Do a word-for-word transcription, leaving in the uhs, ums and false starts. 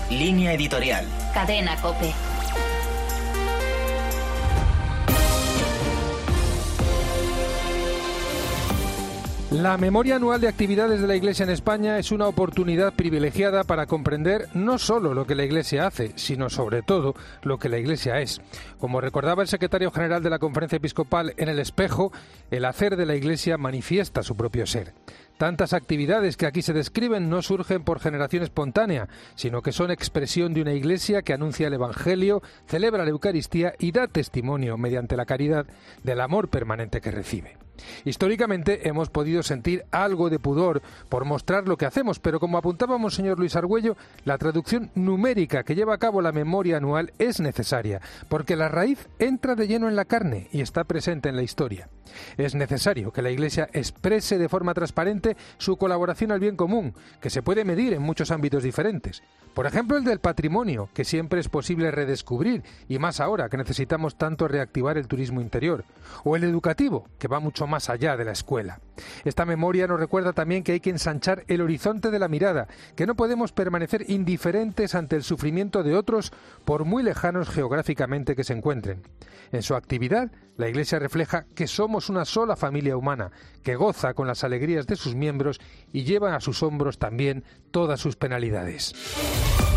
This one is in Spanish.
Línea editorial. Cadena COPE. La memoria anual de actividades de la Iglesia en España es una oportunidad privilegiada para comprender no solo lo que la Iglesia hace, sino sobre todo lo que la Iglesia es. Como recordaba el secretario general de la Conferencia Episcopal en El Espejo, el hacer de la Iglesia manifiesta su propio ser. Tantas actividades que aquí se describen no surgen por generación espontánea, sino que son expresión de una Iglesia que anuncia el Evangelio, celebra la Eucaristía y da testimonio, mediante la caridad, del amor permanente que recibe. Históricamente hemos podido sentir algo de pudor por mostrar lo que hacemos, pero como apuntaba Monseñor Luis Argüello, la traducción numérica que lleva a cabo la memoria anual es necesaria, porque la raíz entra de lleno en la carne y está presente en la historia. Es necesario que la Iglesia exprese de forma transparente su colaboración al bien común, que se puede medir en muchos ámbitos diferentes. Por ejemplo, el del patrimonio, que siempre es posible redescubrir, y más ahora que necesitamos tanto reactivar el turismo interior. O el educativo, que va mucho más allá de la escuela. Esta memoria nos recuerda también que hay que ensanchar el horizonte de la mirada, que no podemos permanecer indiferentes ante el sufrimiento de otros, por muy lejanos geográficamente que se encuentren. En su actividad, la Iglesia refleja que somos una sola familia humana, que goza con las alegrías de sus miembros y lleva a sus hombros también todas sus penalidades.